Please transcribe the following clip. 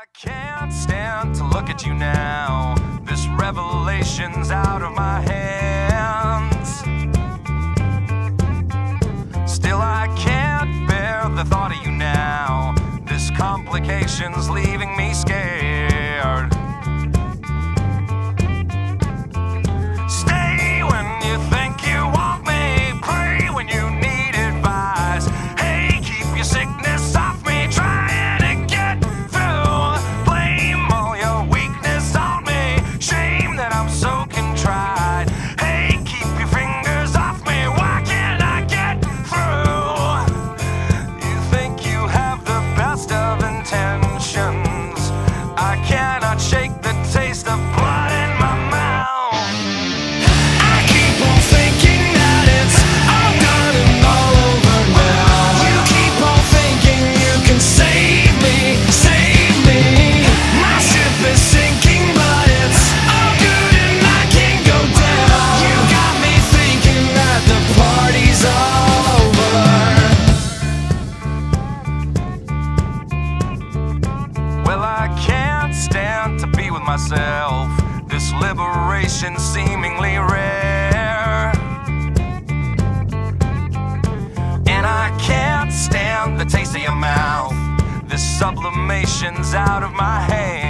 can't stand to look at you now. This revelation's out of my hands. Still I can't bear the thought of you now. This complication's leaving me scared. Stay when you think you want me, pray when you need advice. Hey, keep your sickness off me, trying to get through. Blame all your weakness on me, shame that I'm so contrite. Hey, keep your fingers off me, why can't I get through? You think you have the best of intentions. I cannot shake the taste of blood in my mouth. Myself, this liberation seemingly rare, and I can't stand the taste of your mouth. This sublimation's out of my hands.